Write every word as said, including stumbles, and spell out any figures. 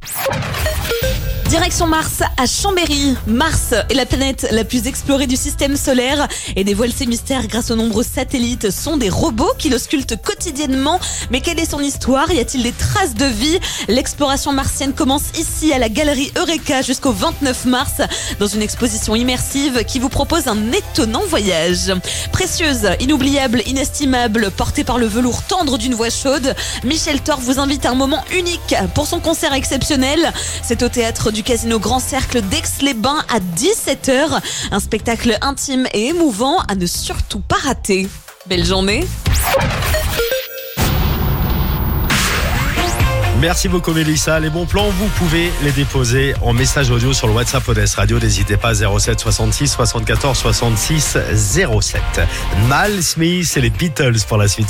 Direction Mars à Chambéry. Mars est la planète la plus explorée du système solaire et dévoile ses mystères grâce aux nombreux satellites. Ce sont des robots qui l'auscultent quotidiennement. Mais quelle est son histoire? Y a-t-il des traces de vie? L'exploration martienne commence ici à la galerie Eureka jusqu'au vingt-neuf mars dans une exposition immersive qui vous propose un étonnant voyage. Précieuse, inoubliable, inestimable, portée par le velours tendre d'une voix chaude, Michel Thor vous invite à un moment unique pour son concert exceptionnel. C'est au théâtre du Casino Grand Cercle d'Aix-les-Bains à dix-sept heures. Un spectacle intime et émouvant à ne surtout pas rater. Belle journée. Merci beaucoup Mélissa. Les bons plans, vous pouvez les déposer en message audio sur le WhatsApp Odès Radio. N'hésitez pas, zéro sept soixante-six soixante-quatorze soixante-six zéro sept. Mal Smith et les Beatles pour la suite.